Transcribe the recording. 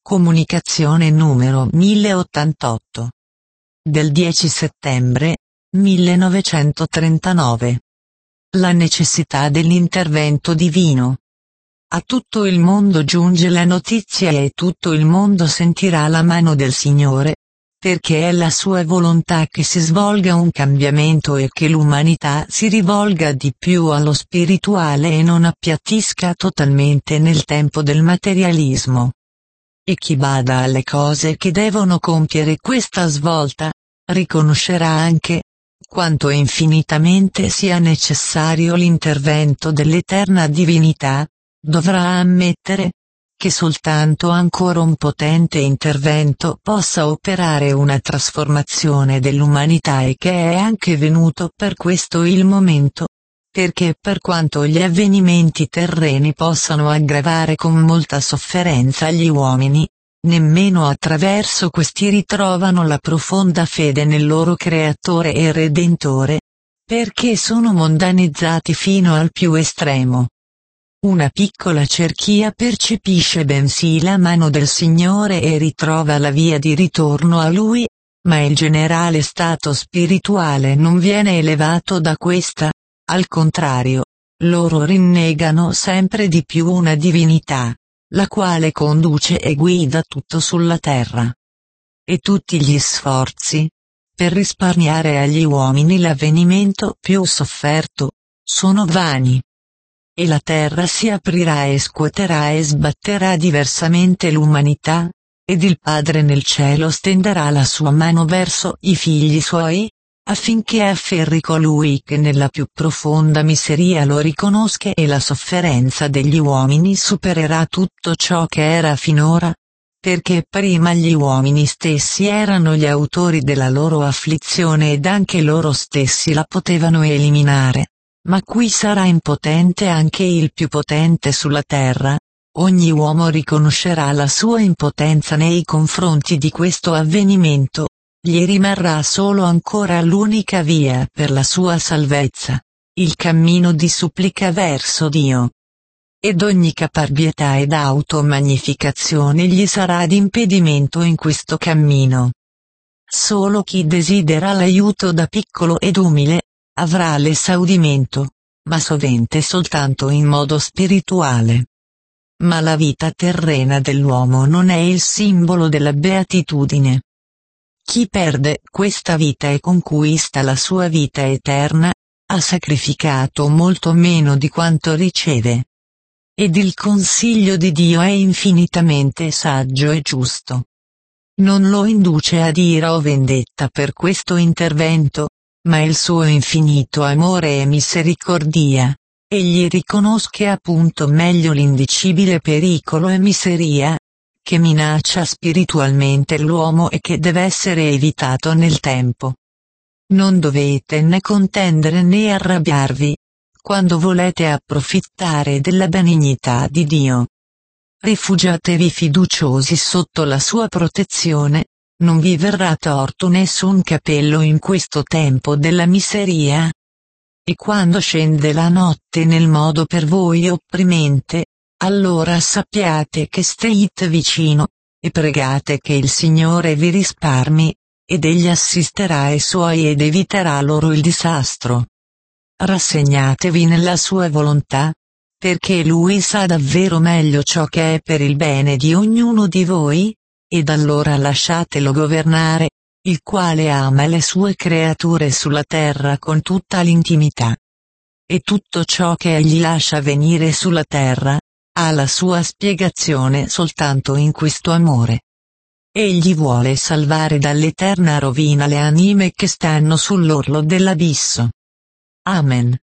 Comunicazione numero 1088. Del 10 settembre 1939. La necessità dell'intervento divino. A tutto il mondo giunge la notizia e tutto il mondo sentirà la mano del Signore, perché è la sua volontà che si svolga un cambiamento e che l'umanità si rivolga di più allo spirituale e non appiattisca totalmente nel tempo del materialismo. E chi bada alle cose che devono compiere questa svolta, riconoscerà anche quanto infinitamente sia necessario l'intervento dell'eterna divinità, dovrà ammettere che soltanto ancora un potente intervento possa operare una trasformazione dell'umanità e che è anche venuto per questo il momento, perché per quanto gli avvenimenti terreni possano aggravare con molta sofferenza gli uomini, nemmeno attraverso questi ritrovano la profonda fede nel loro Creatore e Redentore, perché sono mondanizzati fino al più estremo. Una piccola cerchia percepisce bensì la mano del Signore e ritrova la via di ritorno a Lui, ma il generale stato spirituale non viene elevato da questa, al contrario, loro rinnegano sempre di più una divinità, la quale conduce e guida tutto sulla terra. E tutti gli sforzi, per risparmiare agli uomini l'avvenimento più sofferto, sono vani. E la terra si aprirà e scuoterà e sbatterà diversamente l'umanità, ed il Padre nel cielo stenderà la sua mano verso i figli suoi, affinché afferri colui che nella più profonda miseria lo riconosca e la sofferenza degli uomini supererà tutto ciò che era finora, perché prima gli uomini stessi erano gli autori della loro afflizione ed anche loro stessi la potevano eliminare. Ma qui sarà impotente anche il più potente sulla terra, ogni uomo riconoscerà la sua impotenza nei confronti di questo avvenimento, gli rimarrà solo ancora l'unica via per la sua salvezza, il cammino di supplica verso Dio. Ed ogni caparbietà ed automagnificazione gli sarà d'impedimento in questo cammino. Solo chi desidera l'aiuto da piccolo ed umile, avrà l'esaudimento, ma sovente soltanto in modo spirituale. Ma la vita terrena dell'uomo non è il simbolo della beatitudine. Chi perde questa vita e conquista la sua vita eterna, ha sacrificato molto meno di quanto riceve. Ed il consiglio di Dio è infinitamente saggio e giusto. Non lo induce ad ira o vendetta per questo intervento, ma il suo infinito amore e misericordia, egli riconosca appunto meglio l'indicibile pericolo e miseria, che minaccia spiritualmente l'uomo e che deve essere evitato nel tempo. Non dovete né contendere né arrabbiarvi, quando volete approfittare della benignità di Dio. Rifugiatevi fiduciosi sotto la sua protezione. Non vi verrà torto nessun capello in questo tempo della miseria. E quando scende la notte nel modo per voi opprimente, allora sappiate che state vicino, e pregate che il Signore vi risparmi, ed egli assisterà ai suoi ed eviterà loro il disastro. Rassegnatevi nella sua volontà, perché lui sa davvero meglio ciò che è per il bene di ognuno di voi, ed allora lasciatelo governare, il quale ama le sue creature sulla terra con tutta l'intimità. E tutto ciò che egli lascia venire sulla terra, ha la sua spiegazione soltanto in questo amore. Egli vuole salvare dall'eterna rovina le anime che stanno sull'orlo dell'abisso. Amen.